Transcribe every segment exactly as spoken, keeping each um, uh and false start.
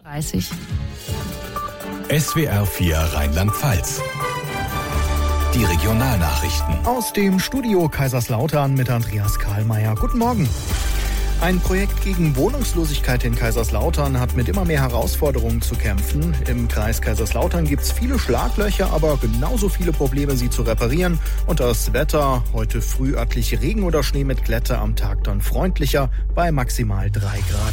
dreißig. S W R vier Rheinland-Pfalz. Die Regionalnachrichten. Aus dem Studio Kaiserslautern mit Andreas Karlmeier. Guten Morgen. Ein Projekt gegen Wohnungslosigkeit in Kaiserslautern hat mit immer mehr Herausforderungen zu kämpfen. Im Kreis Kaiserslautern gibt es viele Schlaglöcher, aber genauso viele Probleme, sie zu reparieren. Und das Wetter, heute früh örtlich Regen oder Schnee mit Glätte, am Tag dann freundlicher bei maximal drei Grad.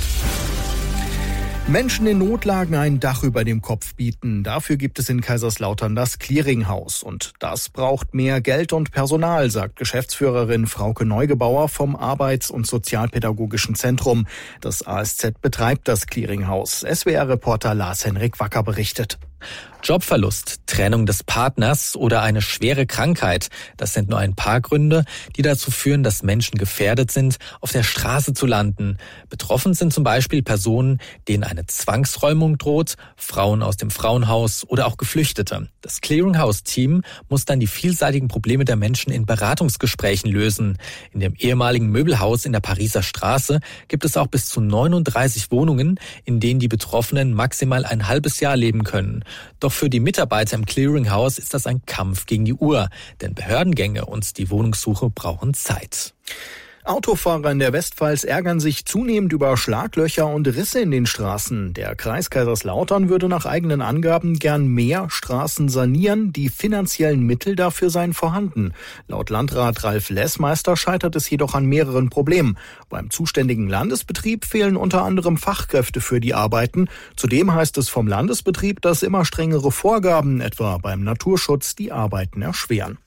Menschen in Notlagen ein Dach über dem Kopf bieten. Dafür gibt es in Kaiserslautern das Clearinghaus. Und das braucht mehr Geld und Personal, sagt Geschäftsführerin Frauke Neugebauer vom Arbeits- und Sozialpädagogischen Zentrum. Das A S Z betreibt das Clearinghaus. S W R-Reporter Lars-Henrik Wacker berichtet. Jobverlust, Trennung des Partners oder eine schwere Krankheit, das sind nur ein paar Gründe, die dazu führen, dass Menschen gefährdet sind, auf der Straße zu landen. Betroffen sind zum Beispiel Personen, denen eine Zwangsräumung droht, Frauen aus dem Frauenhaus oder auch Geflüchtete. Das Clearinghouse-Team muss dann die vielseitigen Probleme der Menschen in Beratungsgesprächen lösen. In dem ehemaligen Möbelhaus in der Pariser Straße gibt es auch bis zu neununddreißig Wohnungen, in denen die Betroffenen maximal ein halbes Jahr leben können. Doch für die Mitarbeiter im Clearinghouse ist das ein Kampf gegen die Uhr, denn Behördengänge und die Wohnungssuche brauchen Zeit. Autofahrer in der Westpfalz ärgern sich zunehmend über Schlaglöcher und Risse in den Straßen. Der Kreis Kaiserslautern würde nach eigenen Angaben gern mehr Straßen sanieren. Die finanziellen Mittel dafür seien vorhanden. Laut Landrat Ralf Lessmeister scheitert es jedoch an mehreren Problemen. Beim zuständigen Landesbetrieb fehlen unter anderem Fachkräfte für die Arbeiten. Zudem heißt es vom Landesbetrieb, dass immer strengere Vorgaben, etwa beim Naturschutz, die Arbeiten erschweren.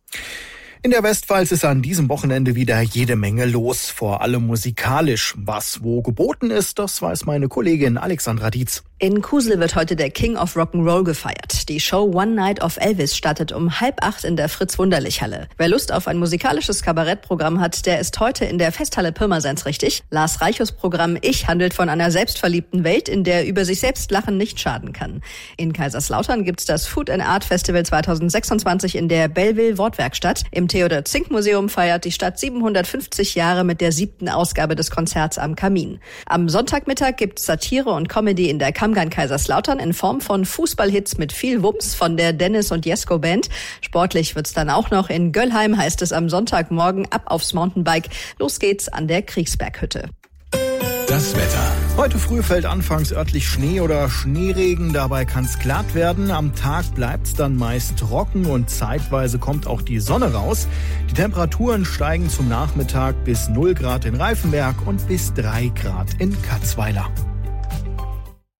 In der Westpfalz ist an diesem Wochenende wieder jede Menge los, vor allem musikalisch. Was wo geboten ist, das weiß meine Kollegin Alexandra Dietz. In Kusel wird heute der King of Rock'n'Roll gefeiert. Die Show One Night of Elvis startet um halb acht in der Fritz-Wunderlich-Halle. Wer Lust auf ein musikalisches Kabarettprogramm hat, der ist heute in der Festhalle Pirmasens richtig. Lars Reichus Programm Ich handelt von einer selbstverliebten Welt, in der über sich selbst Lachen nicht schaden kann. In Kaiserslautern gibt's das Food and Art Festival zwanzig sechsundzwanzig in der Belleville Wortwerkstatt. Im Theodor Zink Museum feiert die Stadt siebenhundertfünfzig Jahre mit der siebten Ausgabe des Konzerts am Kamin. Am Sonntagmittag gibt's Satire und Comedy in der Kammgarn Kaiserslautern in Form von Fußballhits mit viel Wumms von der Dennis und Jesko Band. Sportlich wird's dann auch noch. In Göllheim heißt es am Sonntagmorgen ab aufs Mountainbike. Los geht's an der Kriegsberghütte. Das Wetter. Heute früh fällt anfangs örtlich Schnee oder Schneeregen, dabei kann es glatt werden. Am Tag bleibt's dann meist trocken und zeitweise kommt auch die Sonne raus. Die Temperaturen steigen zum Nachmittag bis null Grad in Reifenberg und bis drei Grad in Katzweiler.